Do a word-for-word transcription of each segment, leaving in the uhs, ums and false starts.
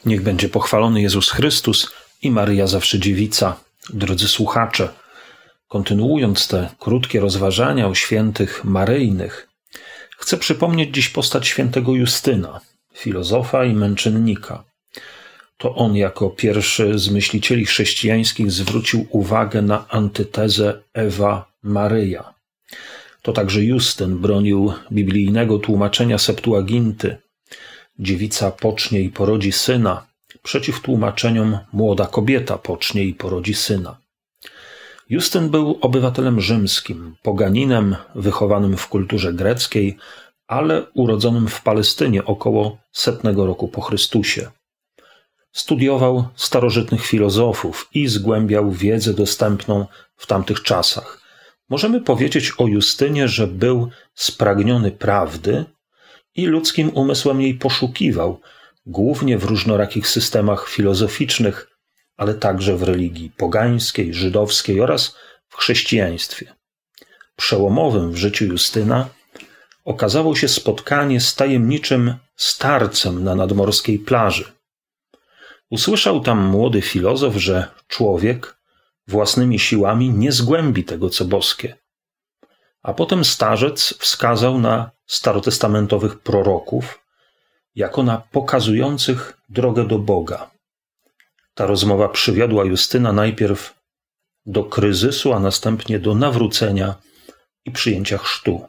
Niech będzie pochwalony Jezus Chrystus i Maryja zawsze dziewica. Drodzy słuchacze, kontynuując te krótkie rozważania o świętych maryjnych, chcę przypomnieć dziś postać świętego Justyna, filozofa i męczennika. To on jako pierwszy z myślicieli chrześcijańskich zwrócił uwagę na antytezę Ewa-Maryja. To także Justyn bronił biblijnego tłumaczenia Septuaginty. Dziewica pocznie i porodzi syna, przeciw tłumaczeniom młoda kobieta pocznie i porodzi syna. Justyn był obywatelem rzymskim, poganinem wychowanym w kulturze greckiej, ale urodzonym w Palestynie około setnego roku po Chrystusie. Studiował starożytnych filozofów i zgłębiał wiedzę dostępną w tamtych czasach. Możemy powiedzieć o Justynie, że był spragniony prawdy i ludzkim umysłem jej poszukiwał, głównie w różnorakich systemach filozoficznych, ale także w religii pogańskiej, żydowskiej oraz w chrześcijaństwie. Przełomowym w życiu Justyna okazało się spotkanie z tajemniczym starcem na nadmorskiej plaży. Usłyszał tam młody filozof, że człowiek własnymi siłami nie zgłębi tego, co boskie. A potem starzec wskazał na starotestamentowych proroków jako na pokazujących drogę do Boga. Ta rozmowa przywiodła Justyna najpierw do kryzysu, a następnie do nawrócenia i przyjęcia chrztu.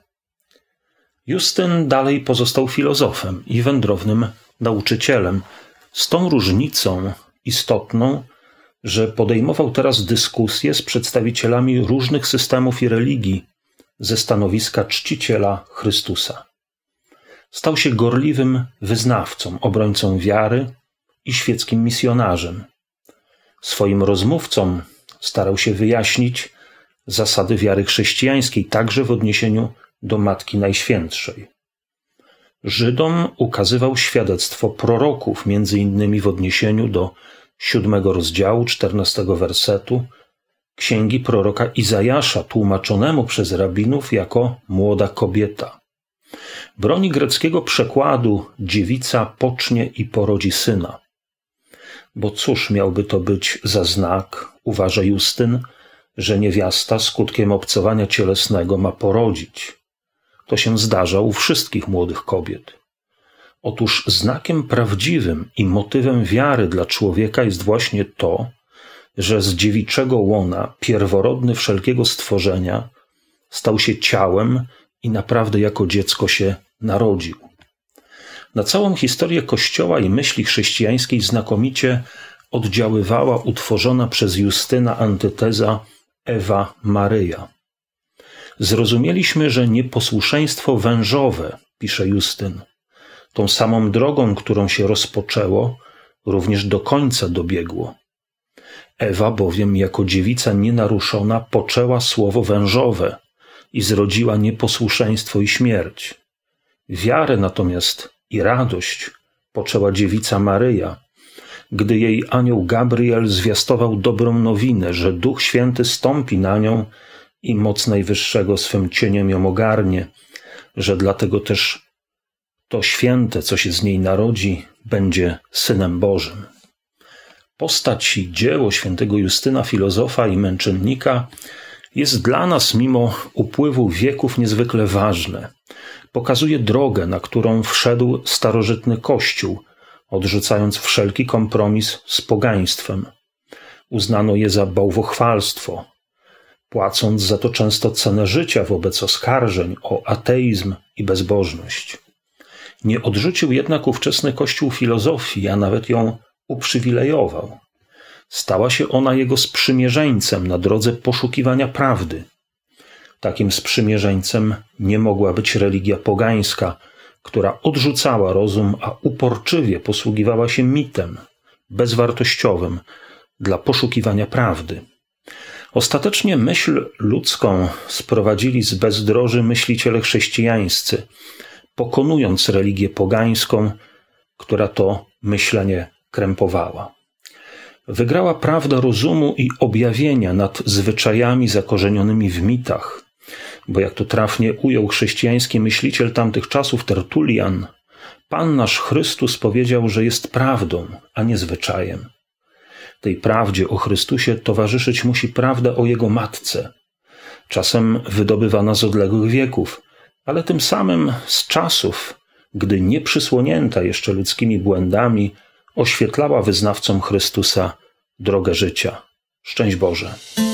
Justyn dalej pozostał filozofem i wędrownym nauczycielem, z tą różnicą istotną, że podejmował teraz dyskusje z przedstawicielami różnych systemów i religii ze stanowiska czciciela Chrystusa. Stał się gorliwym wyznawcą, obrońcą wiary i świeckim misjonarzem. Swoim rozmówcom starał się wyjaśnić zasady wiary chrześcijańskiej, także w odniesieniu do Matki Najświętszej. Żydom ukazywał świadectwo proroków, między innymi w odniesieniu do siódmego rozdziału, czternastego wersetu, księgi proroka Izajasza, tłumaczonemu przez rabinów jako młoda kobieta. Broni greckiego przekładu dziewica pocznie i porodzi syna. Bo cóż miałby to być za znak, uważa Justyn, że niewiasta skutkiem obcowania cielesnego ma porodzić. To się zdarza u wszystkich młodych kobiet. Otóż znakiem prawdziwym i motywem wiary dla człowieka jest właśnie to, że z dziewiczego łona pierworodny wszelkiego stworzenia stał się ciałem i naprawdę jako dziecko się narodził. Na całą historię Kościoła i myśli chrześcijańskiej znakomicie oddziaływała utworzona przez Justyna antyteza Ewa-Maryja. Zrozumieliśmy, że nieposłuszeństwo wężowe, pisze Justyn, tą samą drogą, którą się rozpoczęło, również do końca dobiegło. Ewa bowiem jako dziewica nienaruszona poczęła słowo wężowe i zrodziła nieposłuszeństwo i śmierć. Wiarę natomiast i radość poczęła dziewica Maryja, gdy jej anioł Gabriel zwiastował dobrą nowinę, że Duch Święty stąpi na nią i moc Najwyższego swym cieniem ją ogarnie, że dlatego też to święte, co się z niej narodzi, będzie Synem Bożym. Postać i dzieło świętego Justyna, filozofa i męczennika, jest dla nas mimo upływu wieków niezwykle ważne. Pokazuje drogę, na którą wszedł starożytny Kościół, odrzucając wszelki kompromis z pogaństwem. Uznano je za bałwochwalstwo, płacąc za to często cenę życia wobec oskarżeń o ateizm i bezbożność. Nie odrzucił jednak ówczesny Kościół filozofii, a nawet ją uprzywilejował. Stała się ona jego sprzymierzeńcem na drodze poszukiwania prawdy. Takim sprzymierzeńcem nie mogła być religia pogańska, która odrzucała rozum, a uporczywie posługiwała się mitem, bezwartościowym, dla poszukiwania prawdy. Ostatecznie myśl ludzką sprowadzili z bezdroży myśliciele chrześcijańscy, pokonując religię pogańską, która to myślenie krępowała. Wygrała prawda rozumu i objawienia nad zwyczajami zakorzenionymi w mitach, bo jak to trafnie ujął chrześcijański myśliciel tamtych czasów Tertulian, Pan nasz Chrystus powiedział, że jest prawdą, a nie zwyczajem. Tej prawdzie o Chrystusie towarzyszyć musi prawda o Jego matce, czasem wydobywana z odległych wieków, ale tym samym z czasów, gdy nieprzysłonięta jeszcze ludzkimi błędami oświetlała wyznawcom Chrystusa drogę życia. Szczęść Boże.